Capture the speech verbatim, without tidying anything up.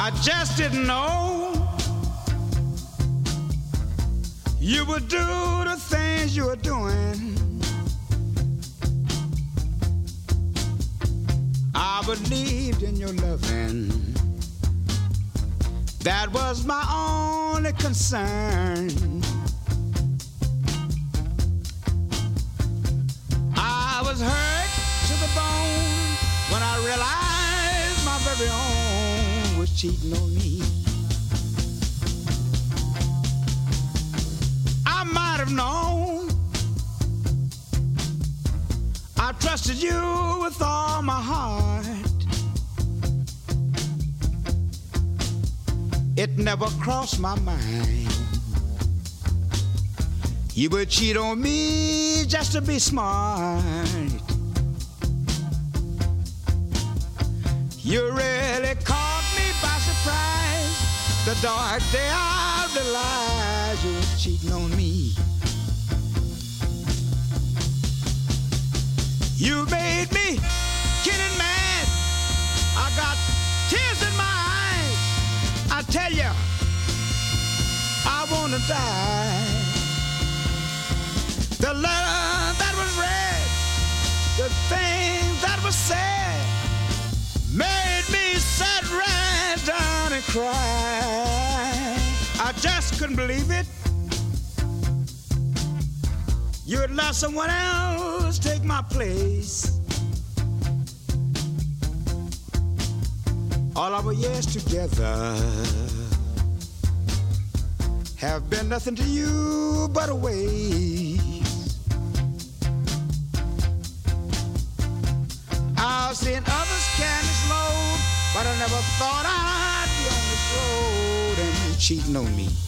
I just didn't know you would do the things you were doing. I believed in your loving. That was my only concern. I was hurt to the bone when I realized my very own was cheating on me. I might have known. I trusted you with all my heart. It never crossed my mind you would cheat on me just to be smart. You really caught me by surprise. The dark day of the lies, you were cheating on me. You made me kidding mad. I got tears in my eyes. I tell you, I wanna die. The letter that was read, the things that was said, made me sit right down and cry. I just couldn't believe it. You'd let someone else take my place. All our years together have been nothing to you but a waste. I've seen others carry this load, but I never thought I'd be on this road and you cheating on me.